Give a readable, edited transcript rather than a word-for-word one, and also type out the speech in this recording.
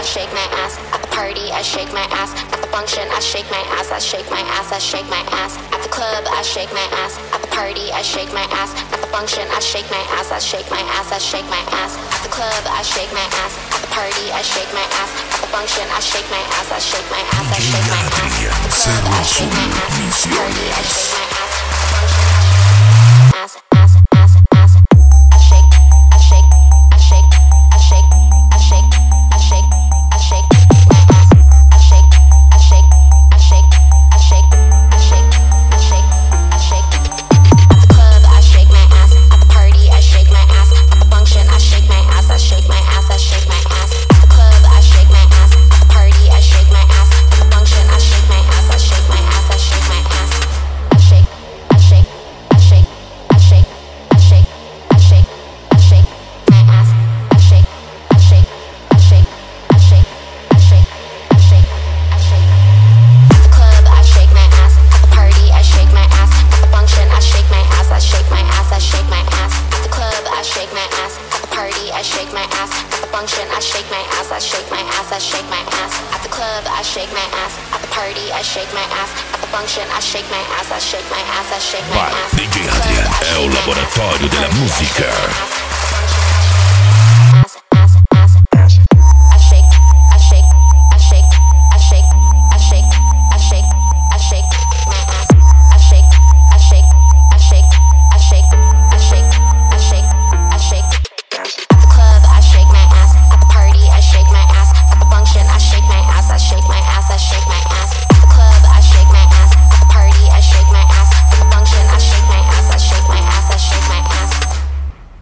shake my ass. At the party, I shake my ass. At the function, I shake my ass. I shake my ass. I shake my ass. At the club, I shake my ass. At the party, I shake my ass. At the function, I shake my ass. I shake my ass. I shake my ass. At the club, I shake my ass. At the party, I shake my ass. At the function, I shake my ass. I shake my ass. I shake my ass. At the club, I shake my ass. At the party, I shake my ass. At the function, I shake my ass. Ass, ass, ass. I shake, I shake, I shake, I shake, I shake, I shake, I shake my ass. I shake, I shake, I shake, I shake, I shake, I shake, I shake. At the club, I shake my ass. At the party, I shake my ass. At the function, I shake my ass. I shake my ass. I shake my ass. At the club, I shake my ass. At the party, I shake my ass. At the function, I shake my ass. I shake my ass. I shake my ass. I shake, I shake, I shake, I shake, I shake, I shake, I shake my ass. I shake, I shake, I shake, I shake, I shake, I shake, I shake. At the club, I shake my ass. At the party, I shake my ass. At the function, I shake my ass. I shake my ass. I shake my ass. At the club, I shake my ass. At the party, I shake my ass. At the function, I shake my ass. I shake my ass. I shake my ass. At the club, I shake my ass. At the party, I shake my ass. At the function, I shake my ass. I shake my ass. I shake my Vai, ass. DJ Adrian è un laboratorio della musica.